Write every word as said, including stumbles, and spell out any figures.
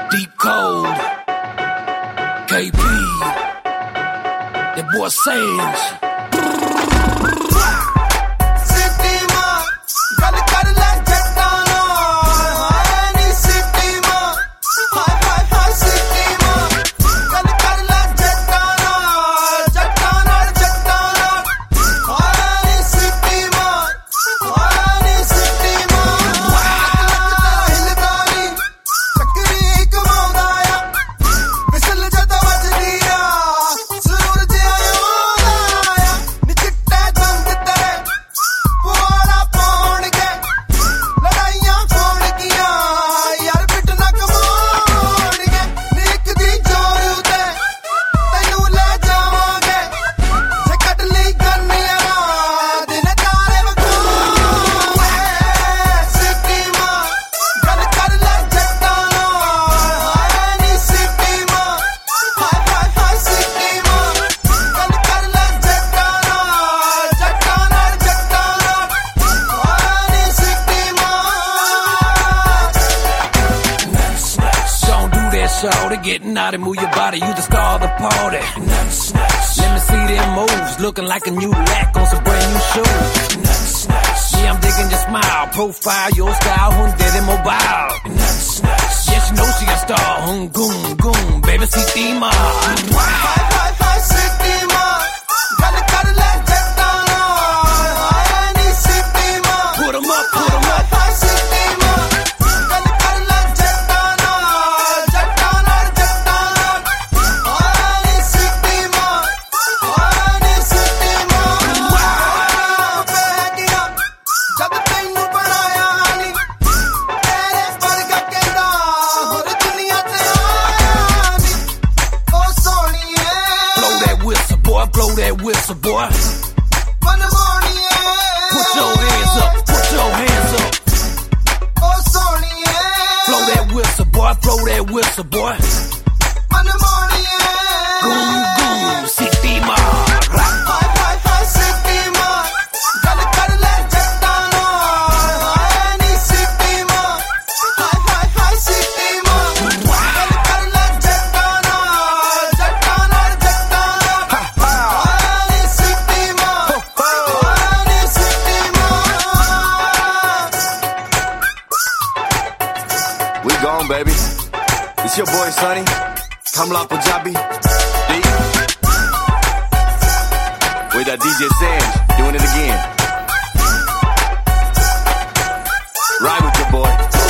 Deep Cold, K P, that boy Sange. Shorty, getting naughty, move your body, you the star of the party. Nuts, nuts. Let me see them moves, looking like a new lack on some brand new shoes. Nuts, nuts. Yeah, I'm digging your smile, profile, your style, hun dead and mobile. Nuts, nuts. Yeah, she know she a star, hun goom, goom, baby, see thema. Hi, hi, hi, see thema. Gotta, gotta let that down. I need see thema. Put 'em up, put 'em up. Blow that whistle, boy. Put your hands up, put your hands up. Blow that whistle, boy, blow that whistle, boy. Goom, goom, sistema. We gone, baby. It's your boy Sonny. Kamla Punjabi. D. With that D J Sange doing it again. Ride with your boy.